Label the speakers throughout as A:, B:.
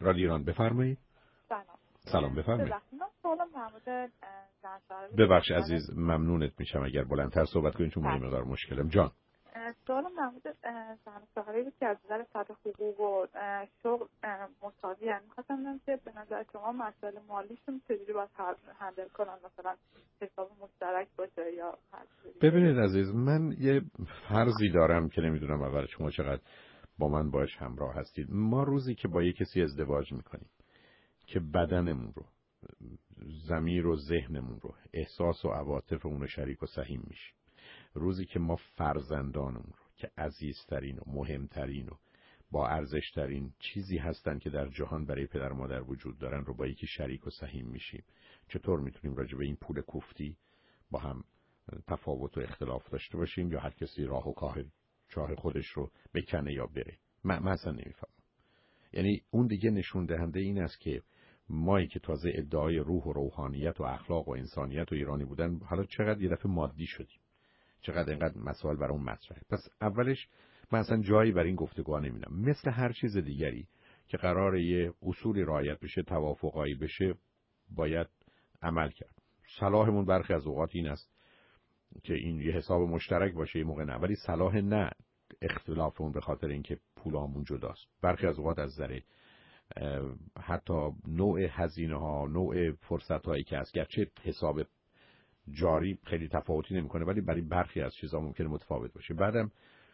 A: رادیو ایران بفرمایید. سلام بفرمایید. ببخش عزیز، ممنونت میشم اگر بلندتر صحبت کنید چون من مقدار مشکلم. جان
B: سوالم در مورد زن و شوهری بود که از نظر سطح حقوق و شغل مساوی هستند. می‌خواستم بدونم که به نظر شما مسائل مالیشون چجوری باید هندل کنن، مثلا حساب مشترک باشه یا
A: ببینید عزیز، من یه فرضی دارم که نمیدونم اول شما چقدر با من باش همراه هستید. ما روزی که با یک کسی ازدواج میکنیم که بدنمون رو، ضمیر و ذهنمون رو، احساس و عواطفمون رو شریک و سهیم میشیم، روزی که ما فرزندانمون رو که عزیزترین و مهمترین و با ارزشترین چیزی هستن که در جهان برای پدر و مادر وجود دارن رو با یکی شریک و سهیم میشیم، چطور میتونیم راجع به این پول کوفتی با هم تفاوت و اختلاف داشته باشیم یا هر کسی راه و چاه خودش رو بکنه یا بره؟ من اصلا نمیفهمم. یعنی اون دیگه نشون دهنده این است که مایی که تازه ادعای روح و روحانیت و اخلاق و انسانیت و ایرانی بودن، حالا چقدر یه دفعه مادی شدیم، چقدر اینقدر مسائل برای اون مطرحه. پس اولش من اصلا جایی برای این گفتگوها نمیدم. مثل هر چیز دیگری که قراره یه اصولی رعایت بشه، توافقایی بشه، باید عمل کرد. صلاحمون برخی از اوقات این است که این یه حساب مشترک باشه، یه موقع نه، ولی صلاح نه اختلافمون به خاطر اینکه پولامون جداست. برخی از اوقات از ذره حتی نوع هزینه ها، نوع فرصت هایی که هست، گرچه حساب جاری خیلی تفاوتی نمیکنه ولی برای برخی از چیزا ممکنه متفاوت باشه. بعدم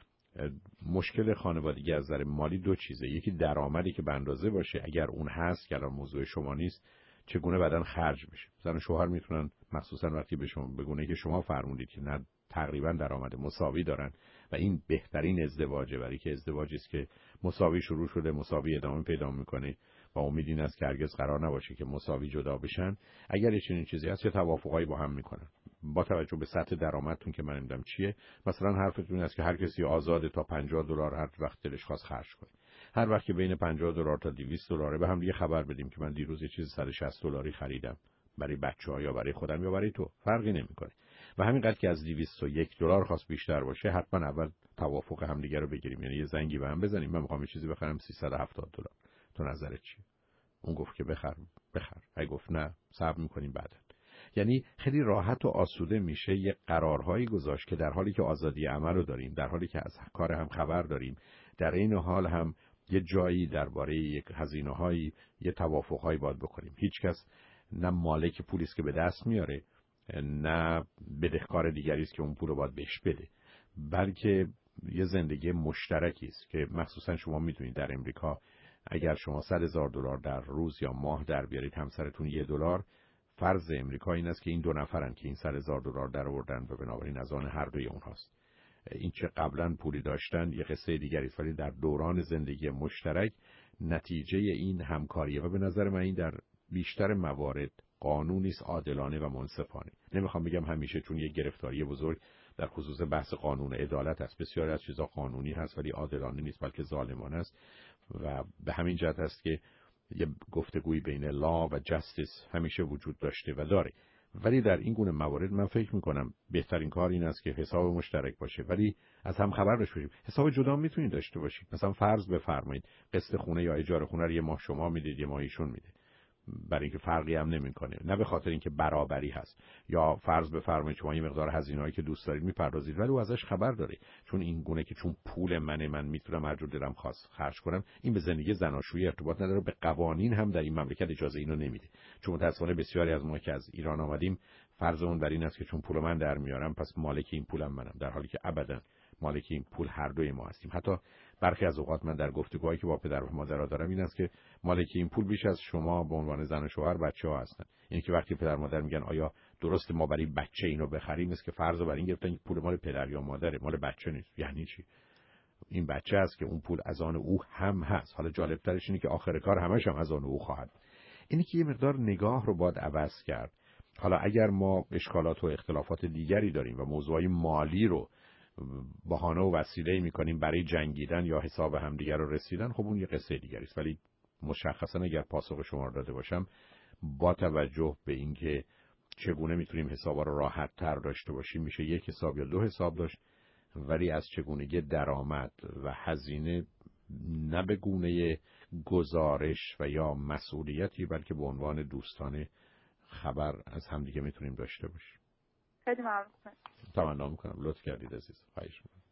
A: مشکل خانوادگی از نظر مالی دو چیزه، یکی درآمدی که به اندازه باشه، اگر اون هست که الان موضوع شما نیست، چگونه بدن خرج بشه. زن و شوهر میتونن مخصوصا وقتی به شما بگونه که شما فرمودید که نه تقریبا درآمد مساوی دارن و این بهترین ازدواجه، برای که ازدواجی است که مساوی شروع شده مساوی ادامه پیدا میکنه و امید این است که هرگز قرار نباشه که مساوی جدا بشن. اگر چنین چیزی هست چه توافقایی با هم میکنن با توجه به سطح درآمدتون که من نمیدونم چیه. مثلا حرفتون این است که هر کسی آزاده تا $50 هر وقت دلش خواست خرج کنه. هر وقت که بین $50 تا $200 به هم دیگه خبر بدیم که من دیروز یه چیز $160 خریدم برای بچه‌ها یا برای خودم یا برای تو، فرقی نمیکنه. و همینقدر که از $201 خواست بیشتر باشه، حتما اول توافق همدیگه رو بگیریم. یعنی یه زنگی به هم بزنیم، من میخوام یه چیزی بخرم $370، تو نظرت چیه؟ اون گفت که بخر. اگه گفت نه، صبر میکنیم بعدا. یعنی خیلی راحت و آسوده میشه یه قرارهایی گذاشت که در حالی که آزادی عمل رو داریم، در حالی که از کار هم خبر داریم، در این حال هم یه جایی درباره یک هزینه‌هایی، یه توافق‌هایی باید بکنیم. هیچ کس نه مالک پولی است که به دست میاره، نه بدهکار دیگری است که اون پول رو باید بهش بده، بلکه یه زندگی مشترکی است که مخصوصا شما میدونید در امریکا اگر شما $100,000 در روز یا ماه در بیارید، همسرتون $1، فرض امریکا این است که این دو نفرن که این $100,000 در آوردن و بنابراین از آن هر دوی اونهاست. این چه قبلا پولی داشتن یه قصه دیگری است، ولی در دوران زندگی مشترک نتیجه این همکاریه و به نظر من این در بیشتر موارد قانونی است، عادلانه و منصفانه. نمیخوام بگم همیشه، چون یه گرفتاری بزرگ در خصوص بحث قانون عدالت است. بسیاری از چیزا قانونی هست ولی عادلانه نیست، بلکه ظالمانه است و به همین جهت است که یه گفتگوی بین لا و جستیس همیشه وجود داشته و داره. ولی در این گونه موارد من فکر میکنم بهترین کار این است که حساب مشترک باشه، ولی از هم خبر داشته باشیم. حساب جدا میتونید داشته باشید. مثلا فرض بفرمایید قسط خونه یا اجاره خونه رو یه ماه شما میدید یه ماه ایشون میده، برای اینکه فرقی هم نمیکنه، نه به خاطر اینکه برابری هست. یا فرض بفرمایید شما یه مقدار هزینه‌ای که دوست دارید میپردازید ولی او ازش خبر داره، چون این گونه که چون پول من میتونم هر جور دلم خواست خرج کنم. این به زندگی زناشویی ارتباط نداره، به قوانین هم در این مملکت اجازه اینو نمیده. چون متأسفانه بسیاری از ما که از ایران آمدیم فرضمون بر این است که چون پول من در میارم پس مالک این پولم منم، در حالی که ابدا مالک این پول هر دوی ما هستیم. حتی برخی از اوقات من در گفتگوهایی که با پدر و مادرها دارم این است که مالک این پول بیش از شما به عنوان زن و شوهر بچه‌ها هستن. یعنی که وقتی پدر و مادر میگن آیا درست ما برای بچه اینو بخریم، است که فرض بر این گرفتن پول مال پدر یا مادره، مال بچه نیست. یعنی چی؟ این بچه است که اون پول از آن او هم هست. حالا جالب‌ترش اینه که آخر کار همش هم از آن او خواهد. اینی که یه مقدار نگاه رو باید عوض کرد. حالا اگر ما اشکالات و اختلافات دیگری داریم و موضوعی مالی رو بهانه و وسیله می‌کنیم برای جنگیدن یا حساب همدیگر رو رسیدن، خب اون یه قصه دیگری است. ولی مشخصا اگر پاسخ شما رو داده باشم، با توجه به اینکه چگونه میتونیم حسابا رو راحت تر داشته باشیم، میشه یک حساب یا دو حساب داشت، ولی از چگونگی درآمد و هزینه نه به گونه گزارش و یا مسئولیتی، بلکه به عنوان دوستانه خبر از همدیگه میتونیم داشته باشیم.
B: خیلی ممنون.
A: تمنا میکنم. لطف کردید عزیز. خواهش میکنم.